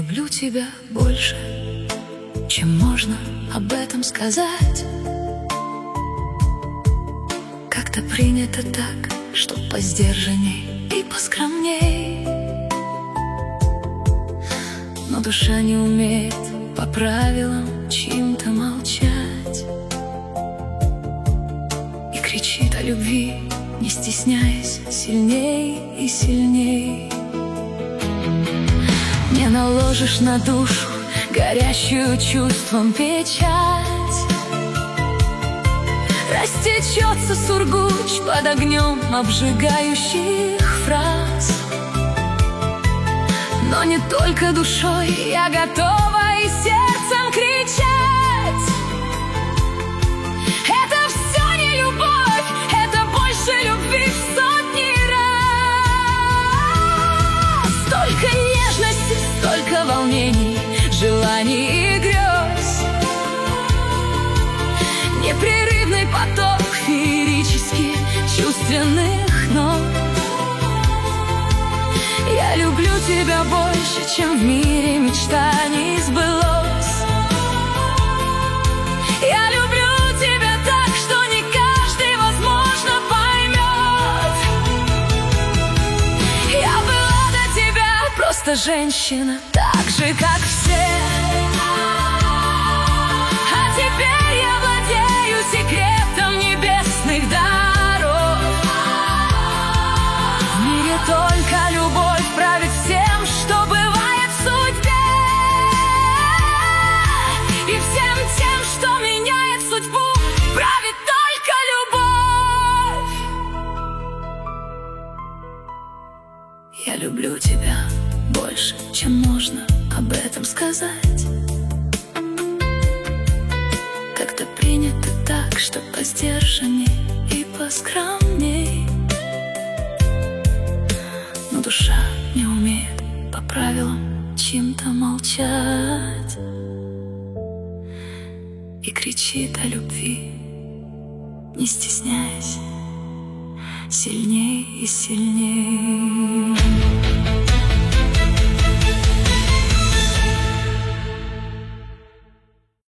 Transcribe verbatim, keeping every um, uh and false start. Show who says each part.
Speaker 1: люблю тебя больше, чем можно об этом сказать. Как-то принято так, что посдержанней и поскромней, но душа не умеет по правилам чьим-то молчать и кричит о любви, не стесняясь, сильней и сильней. Не наложишь на душу горящую чувством печать, растечется сургуч под огнем обжигающих фраз. Но не только душой я готова и сердцем кричать: это все не любовь, это больше любви в сотни раз. Столько нежности, столько волнений, желаний и грез, непрерывный поток феерически чувственных нот. Я люблю тебя больше, чем в мире мечтаний сбылось. Я люблю тебя так, что не каждый, возможно, поймет. Я была до тебя просто женщина, так же, как все. А теперь я владею секретом небесных даров. В мире только любовь правит всем, что бывает в судьбе, и всем тем, что меняет судьбу, правит только любовь. Я люблю тебя больше, чем можно об этом сказать. Как-то принято так, что посдержанней и поскромней, но душа не умеет по правилам чьим-то молчать и кричит о любви, не стесняясь, сильней и сильней.